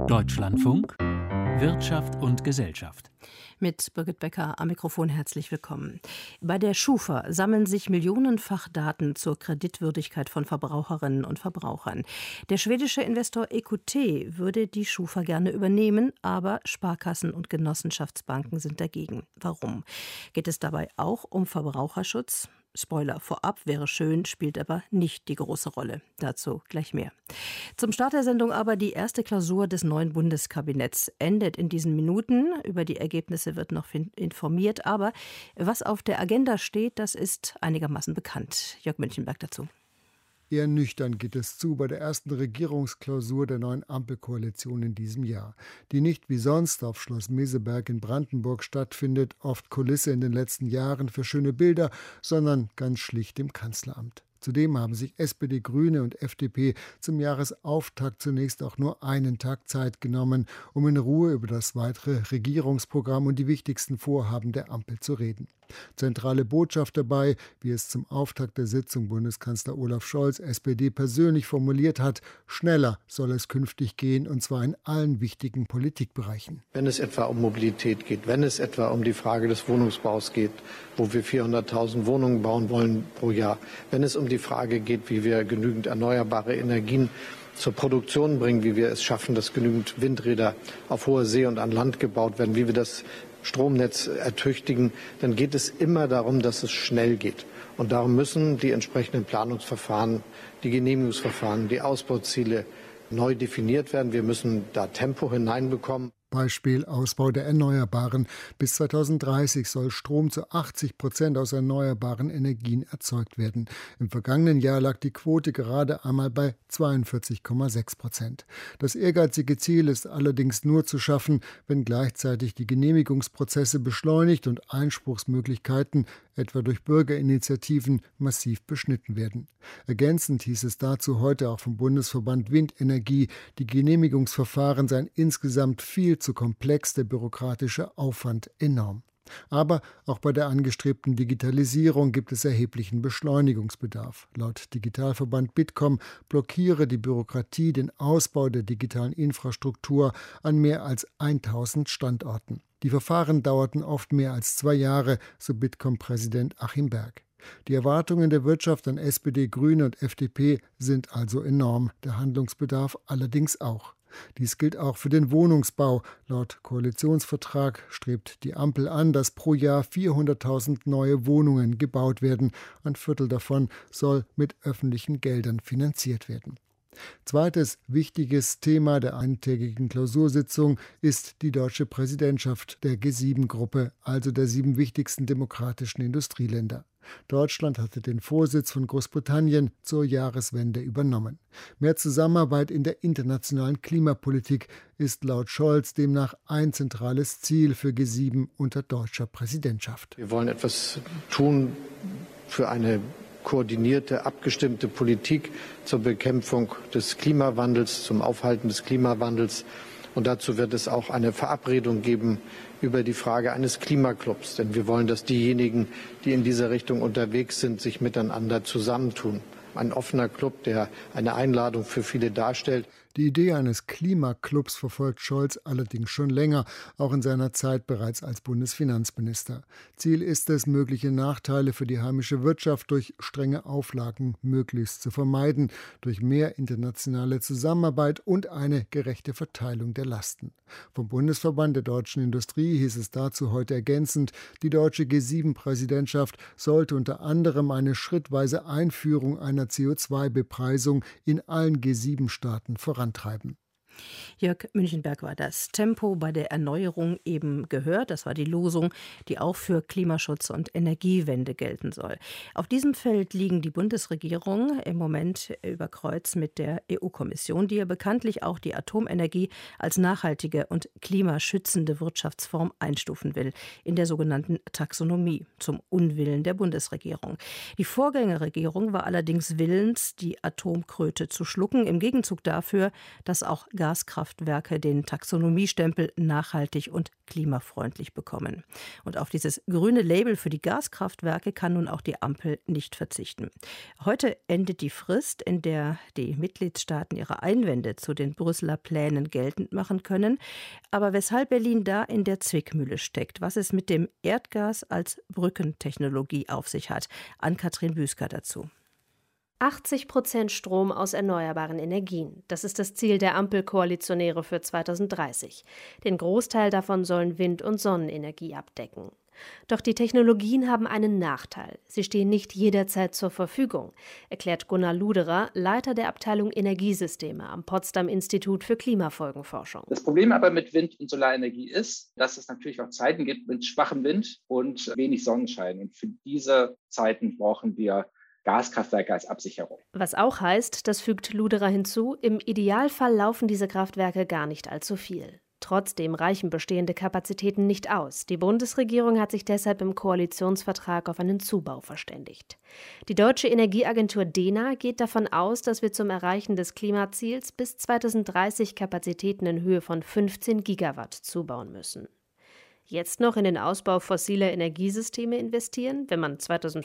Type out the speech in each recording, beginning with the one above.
Deutschlandfunk Wirtschaft und Gesellschaft. Mit Birgit Becker am Mikrofon herzlich willkommen. Bei der Schufa sammeln sich millionenfach Daten zur Kreditwürdigkeit von Verbraucherinnen und Verbrauchern. Der schwedische Investor EQT würde die Schufa gerne übernehmen, aber Sparkassen und Genossenschaftsbanken sind dagegen. Warum? Geht es dabei auch um Verbraucherschutz? Spoiler vorab, wäre schön, spielt aber nicht die große Rolle. Dazu gleich mehr. Zum Start der Sendung aber die erste Klausur des neuen Bundeskabinetts endet in diesen Minuten. Über die Ergebnisse wird noch informiert, aber was auf der Agenda steht, das ist einigermaßen bekannt. Jörg Münchenberg dazu. Eher nüchtern geht es zu bei der ersten Regierungsklausur der neuen Ampelkoalition in diesem Jahr, die nicht wie sonst auf Schloss Meseberg in Brandenburg stattfindet, oft Kulisse in den letzten Jahren für schöne Bilder, sondern ganz schlicht im Kanzleramt. Zudem haben sich SPD, Grüne und FDP zum Jahresauftakt zunächst auch nur einen Tag Zeit genommen, um in Ruhe über das weitere Regierungsprogramm und die wichtigsten Vorhaben der Ampel zu reden. Zentrale Botschaft dabei, wie es zum Auftakt der Sitzung Bundeskanzler Olaf Scholz, SPD, persönlich formuliert hat: Schneller soll es künftig gehen, und zwar in allen wichtigen Politikbereichen. Wenn es etwa um Mobilität geht, wenn es etwa um die Frage des Wohnungsbaus geht, wo wir 400.000 Wohnungen bauen wollen pro Jahr, wenn es um die Frage geht, wie wir genügend erneuerbare Energien zur Produktion bringen, wie wir es schaffen, dass genügend Windräder auf hoher See und an Land gebaut werden, wie wir das Stromnetz ertüchtigen, dann geht es immer darum, dass es schnell geht. Und darum müssen die entsprechenden Planungsverfahren, die Genehmigungsverfahren, die Ausbauziele neu definiert werden. Wir müssen da Tempo hineinbekommen. Beispiel Ausbau der Erneuerbaren. Bis 2030 soll Strom zu 80% aus erneuerbaren Energien erzeugt werden. Im vergangenen Jahr lag die Quote gerade einmal bei 42,6%. Das ehrgeizige Ziel ist allerdings nur zu schaffen, wenn gleichzeitig die Genehmigungsprozesse beschleunigt und Einspruchsmöglichkeiten, etwa durch Bürgerinitiativen, massiv beschnitten werden. Ergänzend hieß es dazu heute auch vom Bundesverband Windenergie, die Genehmigungsverfahren seien insgesamt viel zu komplex, der bürokratische Aufwand enorm. Aber auch bei der angestrebten Digitalisierung gibt es erheblichen Beschleunigungsbedarf. Laut Digitalverband Bitkom blockiere die Bürokratie den Ausbau der digitalen Infrastruktur an mehr als 1000 Standorten. Die Verfahren dauerten oft mehr als 2 Jahre, so Bitkom-Präsident Achim Berg. Die Erwartungen der Wirtschaft an SPD, Grüne und FDP sind also enorm, der Handlungsbedarf allerdings auch. Dies gilt auch für den Wohnungsbau. Laut Koalitionsvertrag strebt die Ampel an, dass pro Jahr 400.000 neue Wohnungen gebaut werden. Ein Viertel davon soll mit öffentlichen Geldern finanziert werden. Zweites wichtiges Thema der eintägigen Klausursitzung ist die deutsche Präsidentschaft der G7-Gruppe, also der 7 wichtigsten demokratischen Industrieländer. Deutschland hatte den Vorsitz von Großbritannien zur Jahreswende übernommen. Mehr Zusammenarbeit in der internationalen Klimapolitik ist laut Scholz demnach ein zentrales Ziel für G7 unter deutscher Präsidentschaft. Wir wollen etwas tun für eine koordinierte, abgestimmte Politik zur Bekämpfung des Klimawandels, zum Aufhalten des Klimawandels. Und dazu wird es auch eine Verabredung geben über die Frage eines Klimaclubs. Denn wir wollen, dass diejenigen, die in dieser Richtung unterwegs sind, sich miteinander zusammentun. Ein offener Club, der eine Einladung für viele darstellt. Die Idee eines Klimaclubs verfolgt Scholz allerdings schon länger, auch in seiner Zeit bereits als Bundesfinanzminister. Ziel ist es, mögliche Nachteile für die heimische Wirtschaft durch strenge Auflagen möglichst zu vermeiden, durch mehr internationale Zusammenarbeit und eine gerechte Verteilung der Lasten. Vom Bundesverband der deutschen Industrie hieß es dazu heute ergänzend, die deutsche G7-Präsidentschaft sollte unter anderem eine schrittweise Einführung einer CO2-Bepreisung in allen G7-Staaten vorantreiben. Jörg Münchenberg war das. Tempo bei der Erneuerung eben gehört. Das war die Losung, die auch für Klimaschutz und Energiewende gelten soll. Auf diesem Feld liegen die Bundesregierung im Moment über Kreuz mit der EU-Kommission, die ja bekanntlich auch die Atomenergie als nachhaltige und klimaschützende Wirtschaftsform einstufen will, in der sogenannten Taxonomie, zum Unwillen der Bundesregierung. Die Vorgängerregierung war allerdings willens, die Atomkröte zu schlucken, im Gegenzug dafür, dass auch Gaskraftwerke den Taxonomiestempel nachhaltig und klimafreundlich bekommen. Und auf dieses grüne Label für die Gaskraftwerke kann nun auch die Ampel nicht verzichten. Heute endet die Frist, in der die Mitgliedstaaten ihre Einwände zu den Brüsseler Plänen geltend machen können. Aber weshalb Berlin da in der Zwickmühle steckt, was es mit dem Erdgas als Brückentechnologie auf sich hat. Ann-Kathrin Büsker dazu. 80% Strom aus erneuerbaren Energien. Das ist das Ziel der Ampelkoalitionäre für 2030. Den Großteil davon sollen Wind- und Sonnenenergie abdecken. Doch die Technologien haben einen Nachteil. Sie stehen nicht jederzeit zur Verfügung, erklärt Gunnar Luderer, Leiter der Abteilung Energiesysteme am Potsdam Institut für Klimafolgenforschung. Das Problem aber mit Wind- und Solarenergie ist, dass es natürlich auch Zeiten gibt mit schwachem Wind und wenig Sonnenschein. Und für diese Zeiten brauchen wir Gaskraftwerke als Absicherung. Was auch heißt, das fügt Luderer hinzu, im Idealfall laufen diese Kraftwerke gar nicht allzu viel. Trotzdem reichen bestehende Kapazitäten nicht aus. Die Bundesregierung hat sich deshalb im Koalitionsvertrag auf einen Zubau verständigt. Die deutsche Energieagentur DENA geht davon aus, dass wir zum Erreichen des Klimaziels bis 2030 Kapazitäten in Höhe von 15 Gigawatt zubauen müssen. Jetzt noch in den Ausbau fossiler Energiesysteme investieren, wenn man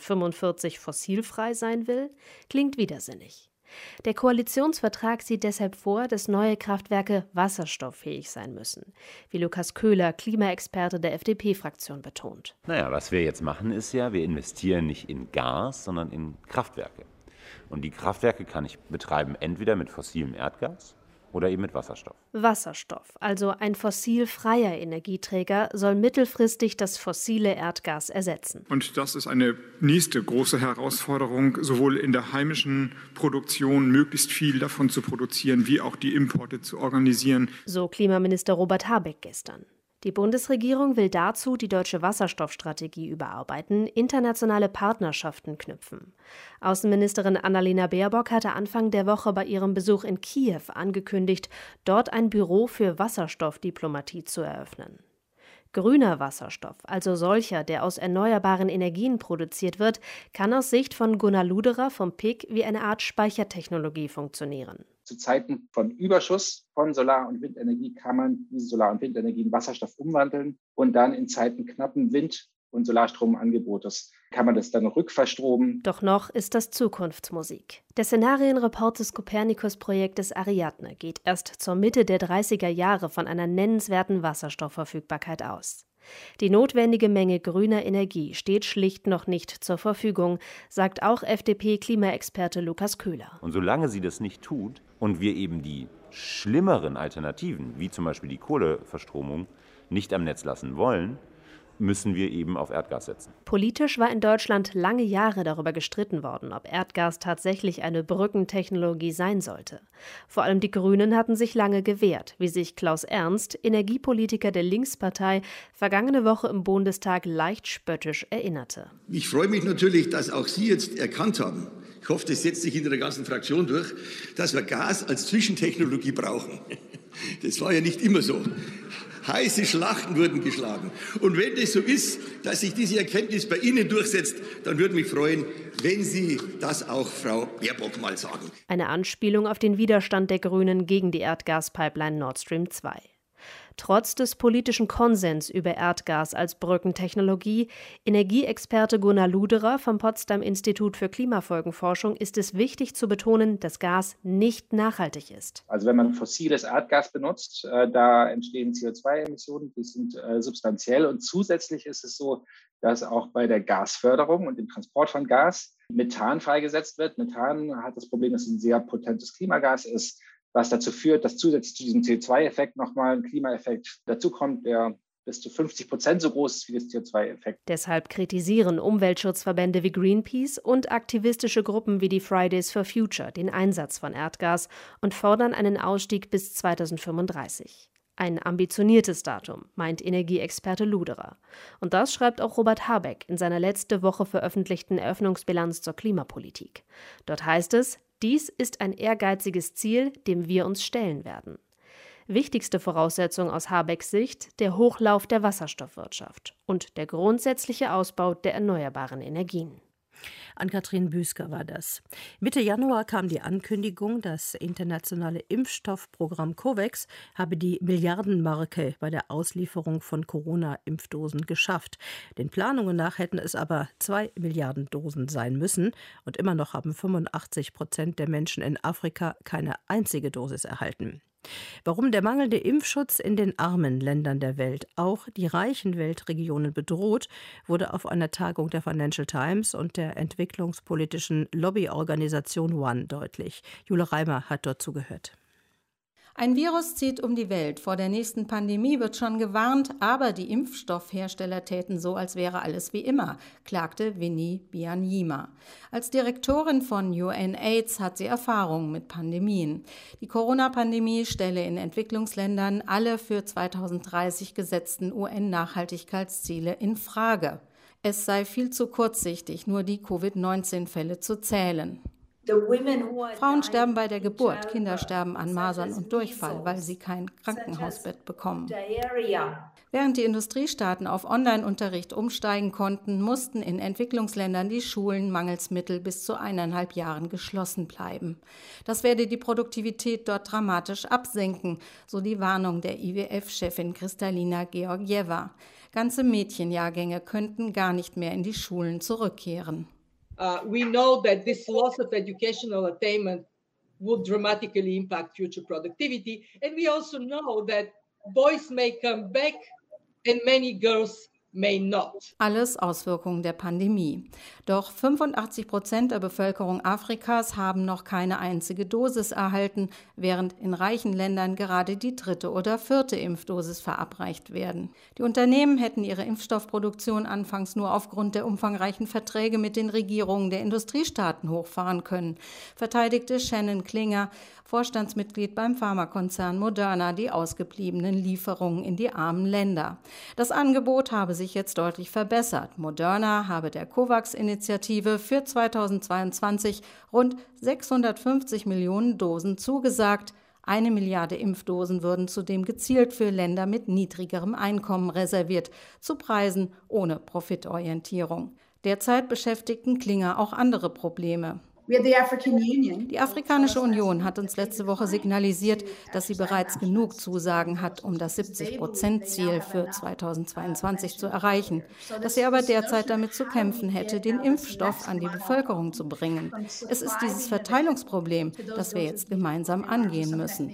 2045 fossilfrei sein will, klingt widersinnig. Der Koalitionsvertrag sieht deshalb vor, dass neue Kraftwerke wasserstofffähig sein müssen, wie Lukas Köhler, Klimaexperte der FDP-Fraktion, betont. Was wir jetzt machen, ist ja, wir investieren nicht in Gas, sondern in Kraftwerke. Und die Kraftwerke kann ich betreiben entweder mit fossilem Erdgas oder eben mit Wasserstoff. Wasserstoff, also ein fossilfreier Energieträger, soll mittelfristig das fossile Erdgas ersetzen. Und das ist eine nächste große Herausforderung, sowohl in der heimischen Produktion möglichst viel davon zu produzieren, wie auch die Importe zu organisieren. So Klimaminister Robert Habeck gestern. Die Bundesregierung will dazu die deutsche Wasserstoffstrategie überarbeiten, internationale Partnerschaften knüpfen. Außenministerin Annalena Baerbock hatte Anfang der Woche bei ihrem Besuch in Kiew angekündigt, dort ein Büro für Wasserstoffdiplomatie zu eröffnen. Grüner Wasserstoff, also solcher, der aus erneuerbaren Energien produziert wird, kann aus Sicht von Gunnar Luderer vom PIK wie eine Art Speichertechnologie funktionieren. Zu Zeiten von Überschuss von Solar- und Windenergie kann man diese Solar- und Windenergie in Wasserstoff umwandeln und dann in Zeiten knappen Wind- und Solarstromangebotes kann man das dann rückverstromen. Doch noch ist das Zukunftsmusik. Der Szenarienreport des Copernicus-Projektes Ariadne geht erst zur Mitte der 30er Jahre von einer nennenswerten Wasserstoffverfügbarkeit aus. Die notwendige Menge grüner Energie steht schlicht noch nicht zur Verfügung, sagt auch FDP-Klimaexperte Lukas Köhler. Und solange sie das nicht tut und wir eben die schlimmeren Alternativen, wie zum Beispiel die Kohleverstromung, nicht am Netz lassen wollen, müssen wir eben auf Erdgas setzen. Politisch war in Deutschland lange Jahre darüber gestritten worden, ob Erdgas tatsächlich eine Brückentechnologie sein sollte. Vor allem die Grünen hatten sich lange gewehrt, wie sich Klaus Ernst, Energiepolitiker der Linkspartei, vergangene Woche im Bundestag leicht spöttisch erinnerte. Ich freue mich natürlich, dass auch Sie jetzt erkannt haben, ich hoffe, das setzt sich in der ganzen Fraktion durch, dass wir Gas als Zwischentechnologie brauchen. Das war ja nicht immer so. Heiße Schlachten wurden geschlagen. Und wenn es so ist, dass sich diese Erkenntnis bei Ihnen durchsetzt, dann würde mich freuen, wenn Sie das auch Frau Baerbock mal sagen. Eine Anspielung auf den Widerstand der Grünen gegen die Erdgaspipeline Nord Stream 2. Trotz des politischen Konsens über Erdgas als Brückentechnologie, Energieexperte Gunnar Luderer vom Potsdam Institut für Klimafolgenforschung, ist es wichtig zu betonen, dass Gas nicht nachhaltig ist. Also wenn man fossiles Erdgas benutzt, da entstehen CO2-Emissionen, die sind substanziell. Und zusätzlich ist es so, dass auch bei der Gasförderung und dem Transport von Gas Methan freigesetzt wird. Methan hat das Problem, dass es ein sehr potentes Klimagas ist, was dazu führt, dass zusätzlich zu diesem CO2-Effekt nochmal ein Klimaeffekt dazukommt, der bis zu 50% so groß ist wie das CO2-Effekt. Deshalb kritisieren Umweltschutzverbände wie Greenpeace und aktivistische Gruppen wie die Fridays for Future den Einsatz von Erdgas und fordern einen Ausstieg bis 2035. Ein ambitioniertes Datum, meint Energieexperte Luderer. Und das schreibt auch Robert Habeck in seiner letzte Woche veröffentlichten Eröffnungsbilanz zur Klimapolitik. Dort heißt es, dies ist ein ehrgeiziges Ziel, dem wir uns stellen werden. Wichtigste Voraussetzung aus Habecks Sicht der Hochlauf der Wasserstoffwirtschaft und der grundsätzliche Ausbau der erneuerbaren Energien. Ann-Kathrin Büsker war das. Mitte Januar kam die Ankündigung, das internationale Impfstoffprogramm COVAX habe die Milliardenmarke bei der Auslieferung von Corona-Impfdosen geschafft. Den Planungen nach hätten es aber 2 Milliarden Dosen sein müssen. Und immer noch haben 85% der Menschen in Afrika keine einzige Dosis erhalten. Warum der mangelnde Impfschutz in den armen Ländern der Welt auch die reichen Weltregionen bedroht, wurde auf einer Tagung der Financial Times und der entwicklungspolitischen Lobbyorganisation One deutlich. Jule Reimer hat dort zugehört. Ein Virus zieht um die Welt. Vor der nächsten Pandemie wird schon gewarnt, aber die Impfstoffhersteller täten so, als wäre alles wie immer, klagte Winnie Byanyima. Als Direktorin von UNAIDS hat sie Erfahrung mit Pandemien. Die Corona-Pandemie stelle in Entwicklungsländern alle für 2030 gesetzten UN-Nachhaltigkeitsziele in Frage. Es sei viel zu kurzsichtig, nur die Covid-19-Fälle zu zählen. Frauen sterben bei der Geburt, Kinder sterben an Masern und Durchfall, weil sie kein Krankenhausbett bekommen. Während die Industriestaaten auf Online-Unterricht umsteigen konnten, mussten in Entwicklungsländern die Schulen mangels Mittel bis zu 1,5 Jahren geschlossen bleiben. Das werde die Produktivität dort dramatisch absenken, so die Warnung der IWF-Chefin Kristalina Georgieva. Ganze Mädchenjahrgänge könnten gar nicht mehr in die Schulen zurückkehren. We know that this loss of educational attainment would dramatically impact future productivity. And we also know that boys may come back and many girls may not. Alles Auswirkungen der Pandemie. Doch 85% der Bevölkerung Afrikas haben noch keine einzige Dosis erhalten, während in reichen Ländern gerade die 3. oder 4. Impfdosis verabreicht werden. Die Unternehmen hätten ihre Impfstoffproduktion anfangs nur aufgrund der umfangreichen Verträge mit den Regierungen der Industriestaaten hochfahren können, verteidigte Shannon Klinger, Vorstandsmitglied beim Pharmakonzern Moderna, die ausgebliebenen Lieferungen in die armen Länder. Das Angebot habe sich jetzt deutlich verbessert. Moderna habe der COVAX-Initiative für 2022 rund 650 Millionen Dosen zugesagt. 1 Milliarde Impfdosen würden zudem gezielt für Länder mit niedrigerem Einkommen reserviert, zu Preisen ohne Profitorientierung. Derzeit beschäftigten Klinger auch andere Probleme. Die Afrikanische Union hat uns letzte Woche signalisiert, dass sie bereits genug Zusagen hat, um das 70%-Ziel für 2022 zu erreichen, dass sie aber derzeit damit zu kämpfen hätte, den Impfstoff an die Bevölkerung zu bringen. Es ist dieses Verteilungsproblem, das wir jetzt gemeinsam angehen müssen.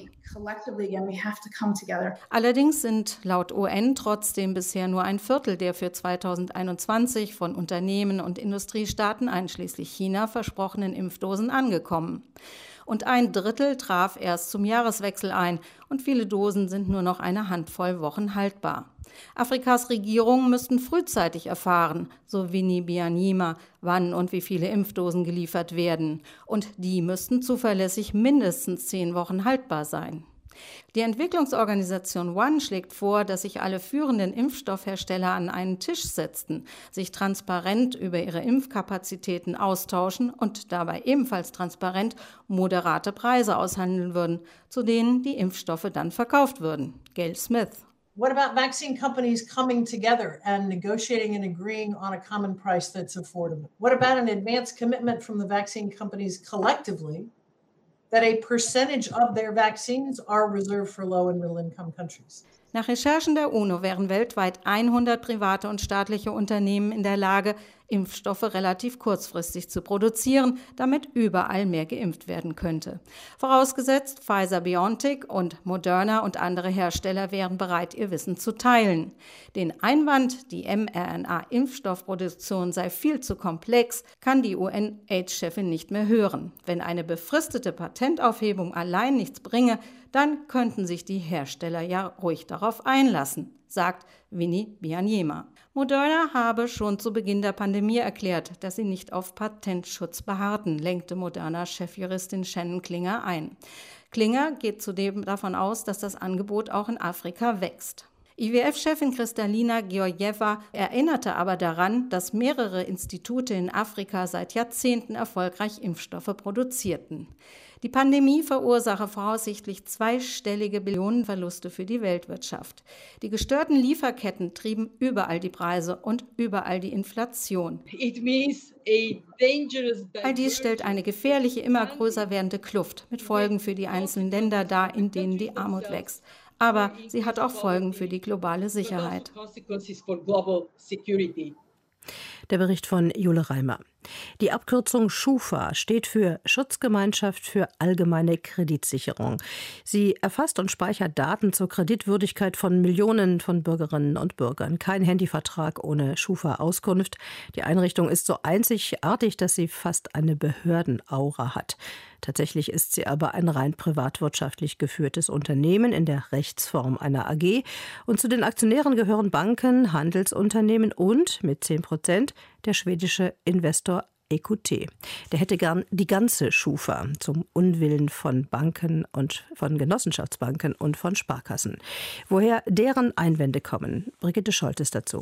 Allerdings sind laut UN trotzdem bisher nur 1/4 der für 2021 von Unternehmen und Industriestaaten einschließlich China versprochenen Impfdosen angekommen. Und 1/3 traf erst zum Jahreswechsel ein und viele Dosen sind nur noch eine Handvoll Wochen haltbar. Afrikas Regierungen müssten frühzeitig erfahren, so Winnie Byanyima, wann und wie viele Impfdosen geliefert werden. Und die müssten zuverlässig mindestens 10 Wochen haltbar sein. Die Entwicklungsorganisation One schlägt vor, dass sich alle führenden Impfstoffhersteller an einen Tisch setzten, sich transparent über ihre Impfkapazitäten austauschen und dabei ebenfalls transparent moderate Preise aushandeln würden, zu denen die Impfstoffe dann verkauft würden. Gail Smith. What about vaccine companies coming together and negotiating and agreeing on a common price that's affordable? What about an advanced commitment from the vaccine companies collectively that a percentage of their vaccines are reserved for low and middle income countries? Nach Recherchen der UNO wären weltweit 100 private und staatliche Unternehmen in der Lage, Impfstoffe relativ kurzfristig zu produzieren, damit überall mehr geimpft werden könnte. Vorausgesetzt, Pfizer-BioNTech und Moderna und andere Hersteller wären bereit, ihr Wissen zu teilen. Den Einwand, die mRNA-Impfstoffproduktion sei viel zu komplex, kann die UN-AIDS-Chefin nicht mehr hören. Wenn eine befristete Patentaufhebung allein nichts bringe, dann könnten sich die Hersteller ja ruhig darauf einlassen, sagt Winnie Byanyima. Moderna habe schon zu Beginn der Pandemie erklärt, dass sie nicht auf Patentschutz beharrten, lenkte Moderna-Chefjuristin Shannon Klinger ein. Klinger geht zudem davon aus, dass das Angebot auch in Afrika wächst. IWF-Chefin Kristalina Georgieva erinnerte aber daran, dass mehrere Institute in Afrika seit Jahrzehnten erfolgreich Impfstoffe produzierten. Die Pandemie verursache voraussichtlich zweistellige Billionenverluste für die Weltwirtschaft. Die gestörten Lieferketten trieben überall die Preise und überall die Inflation. All dies stellt eine gefährliche, immer größer werdende Kluft mit Folgen für die einzelnen Länder dar, in denen die Armut wächst. Aber sie hat auch Folgen für die globale Sicherheit. Der Bericht von Jule Reimer. Die Abkürzung SCHUFA steht für Schutzgemeinschaft für allgemeine Kreditsicherung. Sie erfasst und speichert Daten zur Kreditwürdigkeit von Millionen von Bürgerinnen und Bürgern. Kein Handyvertrag ohne SCHUFA-Auskunft. Die Einrichtung ist so einzigartig, dass sie fast eine Behördenaura hat. Tatsächlich ist sie aber ein rein privatwirtschaftlich geführtes Unternehmen in der Rechtsform einer AG. Und zu den Aktionären gehören Banken, Handelsunternehmen und mit 10% der schwedische Investor EQT. Der hätte gern die ganze SCHUFA zum Unwillen von Banken und von Genossenschaftsbanken und von Sparkassen. Woher deren Einwände kommen, Brigitte Scholtes dazu.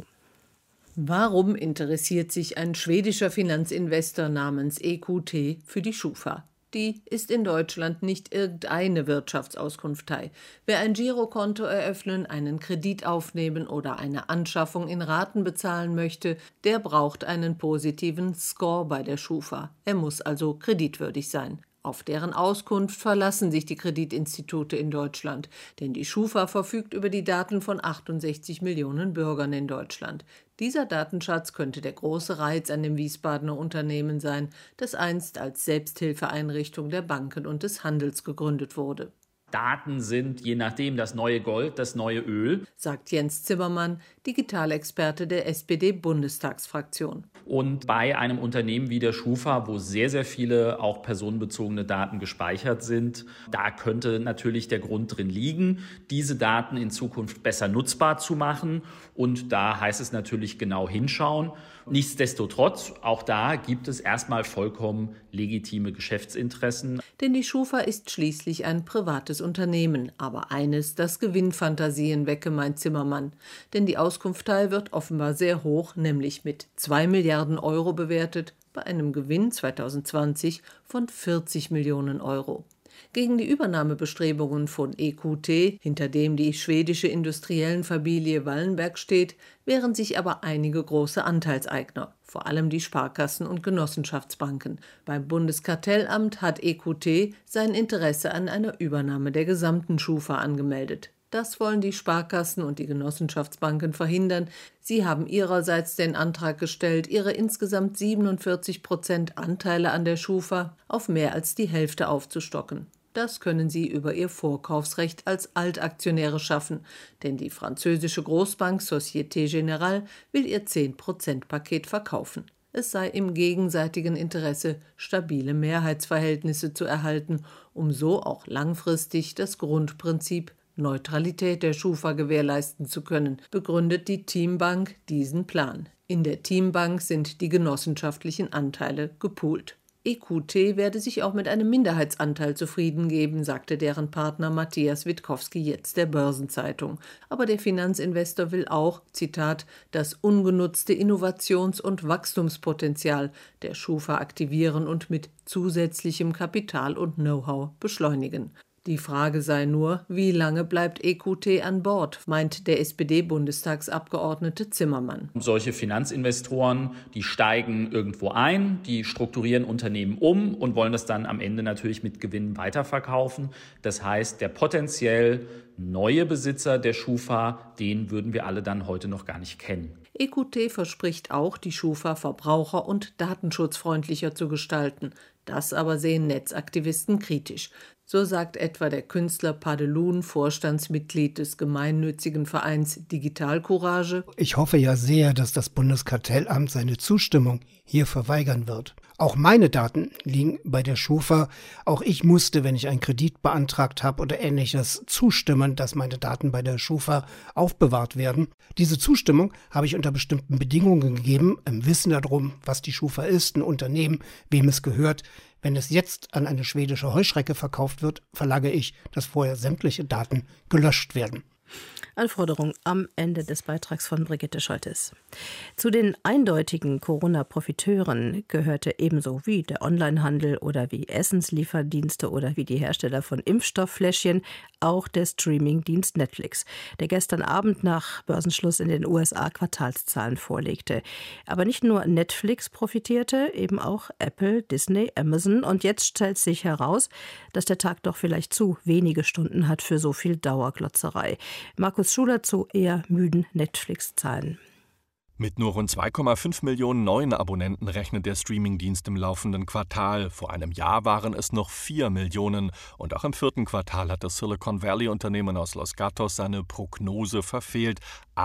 Warum interessiert sich ein schwedischer Finanzinvestor namens EQT für die SCHUFA? Die ist in Deutschland nicht irgendeine Wirtschaftsauskunftei. Wer ein Girokonto eröffnen, einen Kredit aufnehmen oder eine Anschaffung in Raten bezahlen möchte, der braucht einen positiven Score bei der SCHUFA. Er muss also kreditwürdig sein. Auf deren Auskunft verlassen sich die Kreditinstitute in Deutschland, denn die SCHUFA verfügt über die Daten von 68 Millionen Bürgern in Deutschland. Dieser Datenschatz könnte der große Reiz an dem Wiesbadener Unternehmen sein, das einst als Selbsthilfeeinrichtung der Banken und des Handels gegründet wurde. Daten sind je nachdem das neue Gold, das neue Öl, sagt Jens Zimmermann, Digitalexperte der SPD-Bundestagsfraktion. Und bei einem Unternehmen wie der SCHUFA, wo sehr, sehr viele auch personenbezogene Daten gespeichert sind, da könnte natürlich der Grund drin liegen, diese Daten in Zukunft besser nutzbar zu machen. Und da heißt es natürlich genau hinschauen. Nichtsdestotrotz, auch da gibt es erstmal vollkommen legitime Geschäftsinteressen. Denn die SCHUFA ist schließlich ein privates Unternehmen, aber eines, das Gewinnfantasien wecke, meint Zimmermann. Denn die Auskunftei wird offenbar sehr hoch, nämlich mit 2 Milliarden Euro bewertet, bei einem Gewinn 2020 von 40 Millionen Euro. Gegen die Übernahmebestrebungen von EQT, hinter dem die schwedische Industriellenfamilie Wallenberg steht, wehren sich aber einige große Anteilseigner, vor allem die Sparkassen und Genossenschaftsbanken. Beim Bundeskartellamt hat EQT sein Interesse an einer Übernahme der gesamten SCHUFA angemeldet. Das wollen die Sparkassen und die Genossenschaftsbanken verhindern. Sie haben ihrerseits den Antrag gestellt, ihre insgesamt 47% Anteile an der SCHUFA auf mehr als die Hälfte aufzustocken. Das können sie über ihr Vorkaufsrecht als Altaktionäre schaffen, denn die französische Großbank Société Générale will ihr 10%-Paket verkaufen. Es sei im gegenseitigen Interesse, stabile Mehrheitsverhältnisse zu erhalten, um so auch langfristig das Grundprinzip Neutralität der SCHUFA gewährleisten zu können, begründet die Teambank diesen Plan. In der Teambank sind die genossenschaftlichen Anteile gepoolt. EQT werde sich auch mit einem Minderheitsanteil zufrieden geben, sagte deren Partner Matthias Witkowski jetzt der Börsenzeitung. Aber der Finanzinvestor will auch, Zitat, das ungenutzte Innovations- und Wachstumspotenzial der SCHUFA aktivieren und mit zusätzlichem Kapital und Know-how beschleunigen. Die Frage sei nur, wie lange bleibt EQT an Bord, meint der SPD-Bundestagsabgeordnete Zimmermann. Solche Finanzinvestoren, die steigen irgendwo ein, die strukturieren Unternehmen um und wollen das dann am Ende natürlich mit Gewinn weiterverkaufen. Das heißt, der potenziell neue Besitzer der SCHUFA, den würden wir alle dann heute noch gar nicht kennen. EQT verspricht auch, die SCHUFA verbraucher- und datenschutzfreundlicher zu gestalten. Das aber sehen Netzaktivisten kritisch. So sagt etwa der Künstler Padelun, Vorstandsmitglied des gemeinnützigen Vereins Digital Courage. Ich hoffe ja sehr, dass das Bundeskartellamt seine Zustimmung hier verweigern wird. Auch meine Daten liegen bei der SCHUFA. Auch ich musste, wenn ich einen Kredit beantragt habe oder Ähnliches, zustimmen, dass meine Daten bei der SCHUFA aufbewahrt werden. Diese Zustimmung habe ich unter bestimmten Bedingungen gegeben, im Wissen darum, was die SCHUFA ist, ein Unternehmen, wem es gehört. Wenn es jetzt an eine schwedische Heuschrecke verkauft wird, verlange ich, dass vorher sämtliche Daten gelöscht werden. Eine Forderung am Ende des Beitrags von Brigitte Scholtes. Zu den eindeutigen Corona-Profiteuren gehörte ebenso wie der Onlinehandel oder wie Essenslieferdienste oder wie die Hersteller von Impfstofffläschchen auch der Streamingdienst Netflix, der gestern Abend nach Börsenschluss in den USA Quartalszahlen vorlegte. Aber nicht nur Netflix profitierte, eben auch Apple, Disney, Amazon. Und jetzt stellt sich heraus, dass der Tag doch vielleicht zu wenige Stunden hat für so viel Dauerglotzerei. Markus Schuler zu eher müden Netflix-Zahlen. Mit nur rund 2,5 Millionen neuen Abonnenten rechnet der Streamingdienst im laufenden Quartal. Vor einem Jahr waren es noch 4 Millionen. Und auch im 4. Quartal hat das Silicon Valley-Unternehmen aus Los Gatos seine Prognose verfehlt.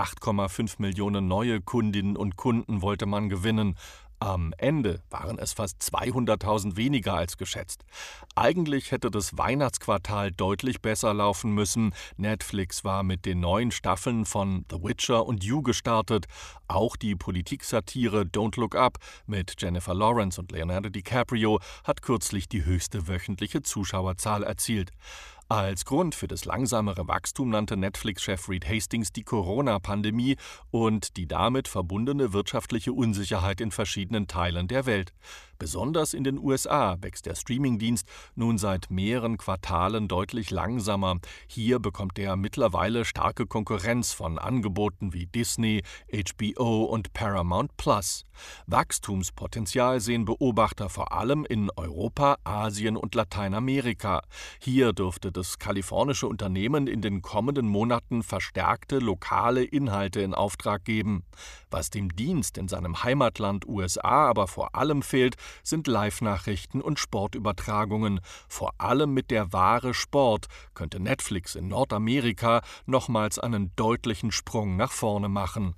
8,5 Millionen neue Kundinnen und Kunden wollte man gewinnen. Am Ende waren es fast 200.000 weniger als geschätzt. Eigentlich hätte das Weihnachtsquartal deutlich besser laufen müssen. Netflix war mit den neuen Staffeln von The Witcher und You gestartet. Auch die Politiksatire Don't Look Up mit Jennifer Lawrence und Leonardo DiCaprio hat kürzlich die höchste wöchentliche Zuschauerzahl erzielt. Als Grund für das langsamere Wachstum nannte Netflix-Chef Reed Hastings die Corona-Pandemie und die damit verbundene wirtschaftliche Unsicherheit in verschiedenen Teilen der Welt. Besonders in den USA wächst der Streamingdienst nun seit mehreren Quartalen deutlich langsamer. Hier bekommt er mittlerweile starke Konkurrenz von Angeboten wie Disney, HBO und Paramount Plus. Wachstumspotenzial sehen Beobachter vor allem in Europa, Asien und Lateinamerika. Hier dürfte das kalifornische Unternehmen in den kommenden Monaten verstärkte lokale Inhalte in Auftrag geben. Was dem Dienst in seinem Heimatland USA aber vor allem fehlt, sind Live-Nachrichten und Sportübertragungen. Vor allem mit der Ware Sport könnte Netflix in Nordamerika nochmals einen deutlichen Sprung nach vorne machen.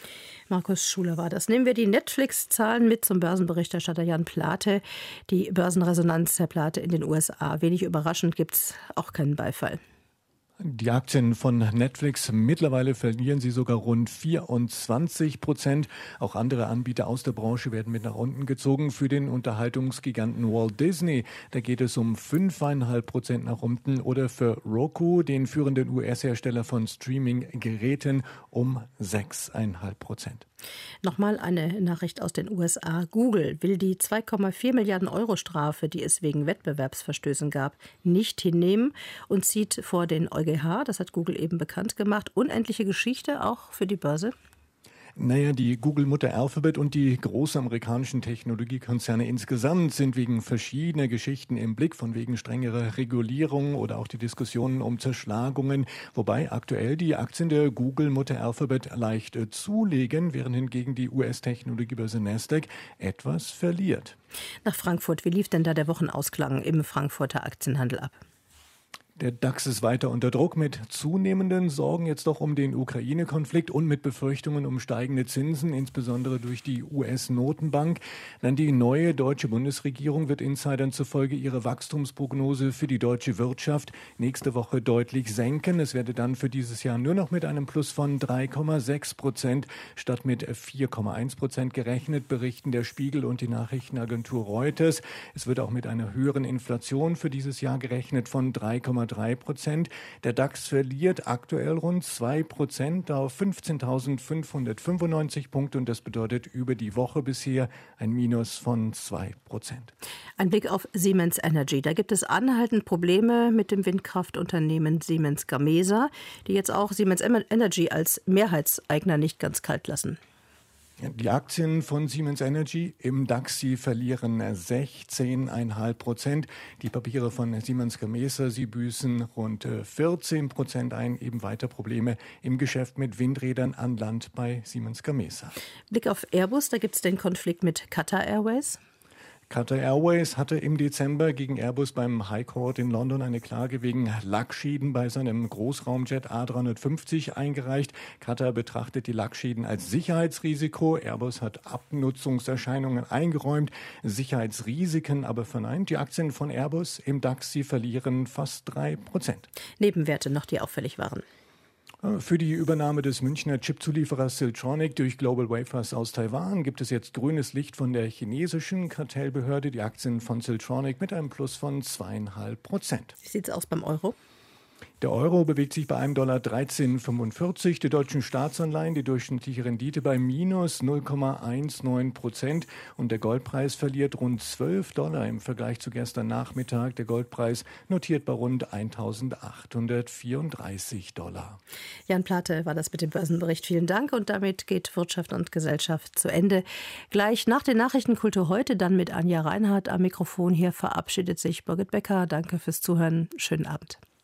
Markus Schuler war das. Nehmen wir die Netflix-Zahlen mit zum Börsenberichterstatter Jan Plate. Die Börsenresonanz, Herr Plate, in den USA. Wenig überraschend, gibt es auch keinen Beifall. Die Aktien von Netflix, mittlerweile verlieren sie sogar rund 24%. Auch andere Anbieter aus der Branche werden mit nach unten gezogen. Für den Unterhaltungsgiganten Walt Disney, da geht es um 5,5% nach unten. Oder für Roku, den führenden US-Hersteller von Streaming-Geräten, um 6,5%. Nochmal eine Nachricht aus den USA. Google will die 2,4 Milliarden Euro Strafe, die es wegen Wettbewerbsverstößen gab, nicht hinnehmen und zieht vor den EuGH, das hat Google eben bekannt gemacht. Unendliche Geschichte auch für die Börse? Naja, die Google-Mutter Alphabet und die großen amerikanischen Technologiekonzerne insgesamt sind wegen verschiedener Geschichten im Blick, von wegen strengerer Regulierung oder auch die Diskussionen um Zerschlagungen, wobei aktuell die Aktien der Google-Mutter Alphabet leicht zulegen, während hingegen die US-Technologiebörse Nasdaq etwas verliert. Nach Frankfurt, wie lief denn da der Wochenausklang im Frankfurter Aktienhandel ab? Der DAX ist weiter unter Druck mit zunehmenden Sorgen jetzt doch um den Ukraine-Konflikt und mit Befürchtungen um steigende Zinsen, insbesondere durch die US-Notenbank. Dann die neue deutsche Bundesregierung wird Insidern zufolge ihre Wachstumsprognose für die deutsche Wirtschaft nächste Woche deutlich senken. Es werde dann für dieses Jahr nur noch mit einem Plus von 3,6% statt mit 4,1% gerechnet, berichten der Spiegel und die Nachrichtenagentur Reuters. Es wird auch mit einer höheren Inflation für dieses Jahr gerechnet von 3,3%. Der DAX verliert aktuell rund 2% auf 15.595 Punkte und das bedeutet über die Woche bisher ein Minus von 2%. Ein Blick auf Siemens Energy. Da gibt es anhaltend Probleme mit dem Windkraftunternehmen Siemens Gamesa, die jetzt auch Siemens Energy als Mehrheitseigner nicht ganz kalt lassen. Die Aktien von Siemens Energy im DAX, sie verlieren 16,5%. Die Papiere von Siemens Gamesa, sie büßen rund 14% ein. Eben weiter Probleme im Geschäft mit Windrädern an Land bei Siemens Gamesa. Blick auf Airbus, da gibt es den Konflikt mit Qatar Airways. Qatar Airways hatte im Dezember gegen Airbus beim High Court in London eine Klage wegen Lackschäden bei seinem Großraumjet A350 eingereicht. Qatar betrachtet die Lackschäden als Sicherheitsrisiko. Airbus hat Abnutzungserscheinungen eingeräumt, Sicherheitsrisiken aber verneint. Die Aktien von Airbus im DAX, sie verlieren fast 3%. Nebenwerte noch, die auffällig waren. Für die Übernahme des Münchner Chipzulieferers Siltronic durch Global Wafers aus Taiwan gibt es jetzt grünes Licht von der chinesischen Kartellbehörde. Die Aktien von Siltronic mit einem Plus von 2,5%. Wie sieht es aus beim Euro? Der Euro bewegt sich bei einem Dollar 13,45. Die deutschen Staatsanleihen, die durchschnittliche Rendite bei minus 0,19%. Und der Goldpreis verliert rund $12 im Vergleich zu gestern Nachmittag. Der Goldpreis notiert bei rund $1.834. Jan Plate war das mit dem Börsenbericht. Vielen Dank. Und damit geht Wirtschaft und Gesellschaft zu Ende. Gleich nach den Nachrichten Kultur heute, dann mit Anja Reinhardt am Mikrofon. Hier verabschiedet sich Birgit Becker. Danke fürs Zuhören. Schönen Abend.